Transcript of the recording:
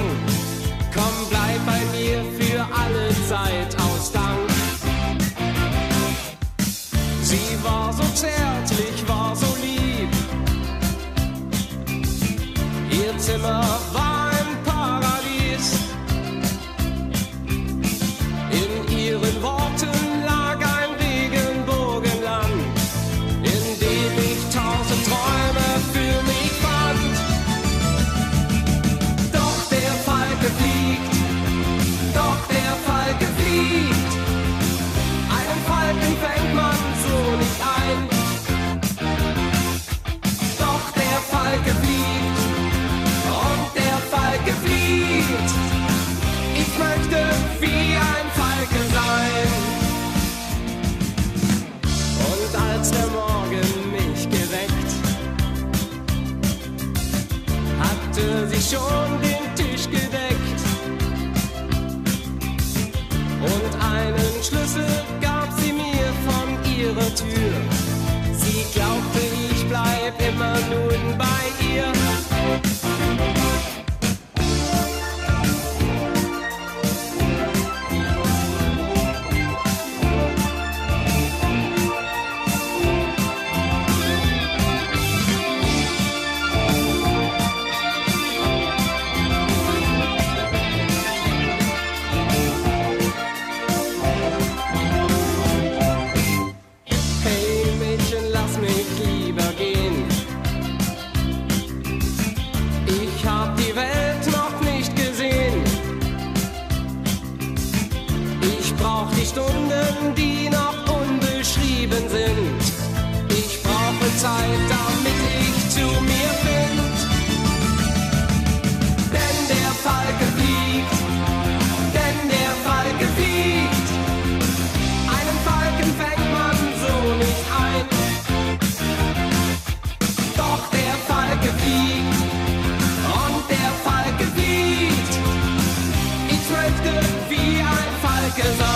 lang. Komm, bleib bei mir für alle Zeit aus Dank. Sie war so zärtlich, war so lieb. Ihr Zimmer war ein Paradies. In ihren Worten lag ein Regenbogenland, in dem ich 1000 Träume für mich fand. Doch der Falke fliegt, doch der Falke fliegt. Einen Falken fängt man so nicht ein. Doch der Falke fliegt und der Falke fliegt. Ich möchte wie ein Falke sein. Und als der Morgen mich geweckt, hatte sie schon den Tisch gedeckt. Und einen Schlüssel gab sie mir von ihrer Tür. Sie glaubte, ich bleib immer nun bei ihr. Stunden, die noch unbeschrieben sind. Ich brauche Zeit, damit ich zu mir find. Denn der Falke fliegt, denn der Falke fliegt. Einen Falken fängt man so nicht ein. Doch der Falke fliegt und der Falke fliegt. Ich möchte wie ein Falke sein.